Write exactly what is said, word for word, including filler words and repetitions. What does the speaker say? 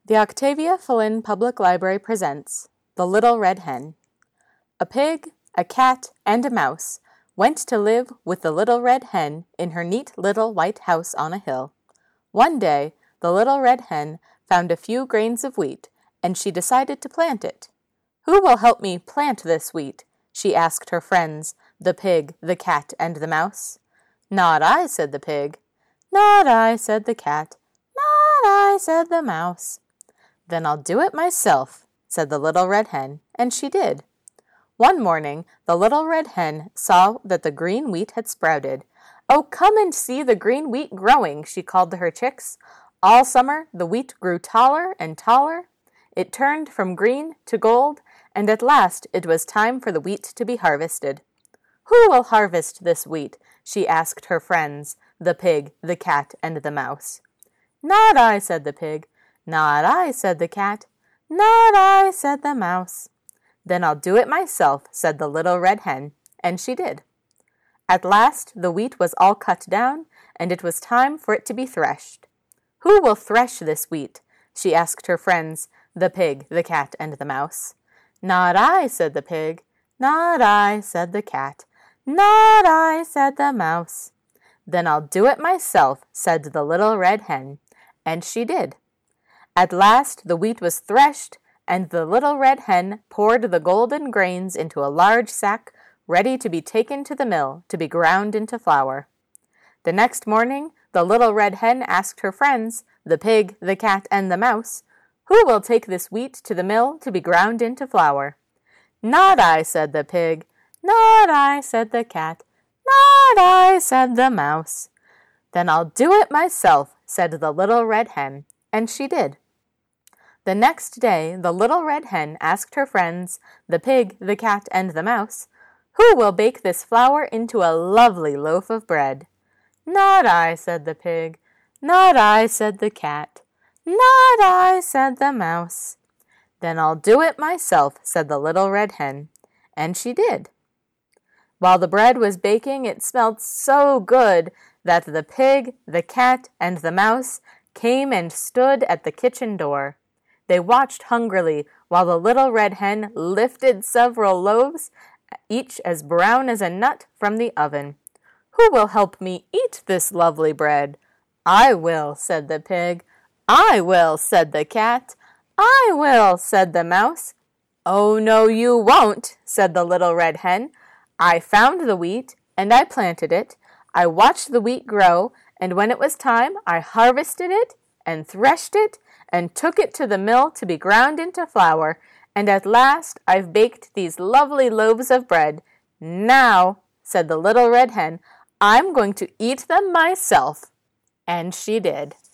The Octavia Flynn Public Library presents The Little Red Hen. A pig, a cat, and a mouse went to live with the little red hen in her neat little white house on a hill. One day, the little red hen found a few grains of wheat, and she decided to plant it. "Who will help me plant this wheat?" she asked her friends, the pig, the cat, and the mouse. "Not I," said the pig. "Not I," said the cat. "Not I," said the mouse. "Then I'll do it myself," said the little red hen, and she did. One morning, the little red hen saw that the green wheat had sprouted. "Oh, come and see the green wheat growing," she called to her chicks. All summer, the wheat grew taller and taller. It turned from green to gold, and at last it was time for the wheat to be harvested. "Who will harvest this wheat?" she asked her friends, the pig, the cat, and the mouse. "Not I," said the pig. "Not I," said the cat. "Not I," said the mouse. "Then I'll do it myself," said the little red hen, and she did. At last the wheat was all cut down, and it was time for it to be threshed. "Who will thresh this wheat?" she asked her friends, the pig, the cat, and the mouse. "Not I," said the pig. "Not I," said the cat. "Not I," said the mouse. "Then I'll do it myself," said the little red hen, and she did. At last the wheat was threshed, and the little red hen poured the golden grains into a large sack, ready to be taken to the mill to be ground into flour. The next morning, the little red hen asked her friends, the pig, the cat, and the mouse, "Who will take this wheat to the mill to be ground into flour?" "Not I," said the pig. "Not I," said the cat. "Not I," said the mouse. "Then I'll do it myself," said the little red hen, and she did. The next day, the little red hen asked her friends, the pig, the cat, and the mouse, "Who will bake this flour into a lovely loaf of bread?" "Not I," said the pig. "Not I," said the cat. "Not I," said the mouse. "Then I'll do it myself," said the little red hen, and she did. While the bread was baking, it smelled so good that the pig, the cat, and the mouse came and stood at the kitchen door. They watched hungrily while the little red hen lifted several loaves, each as brown as a nut, from the oven. "Who will help me eat this lovely bread?" "I will," said the pig. "I will," said the cat. "I will," said the mouse. "Oh, no, you won't," said the little red hen. "I found the wheat, and I planted it. I watched the wheat grow, and when it was time, I harvested it and threshed it and took it to the mill to be ground into flour, and at last I've baked these lovely loaves of bread. Now," said the little red hen, "I'm going to eat them myself." And she did.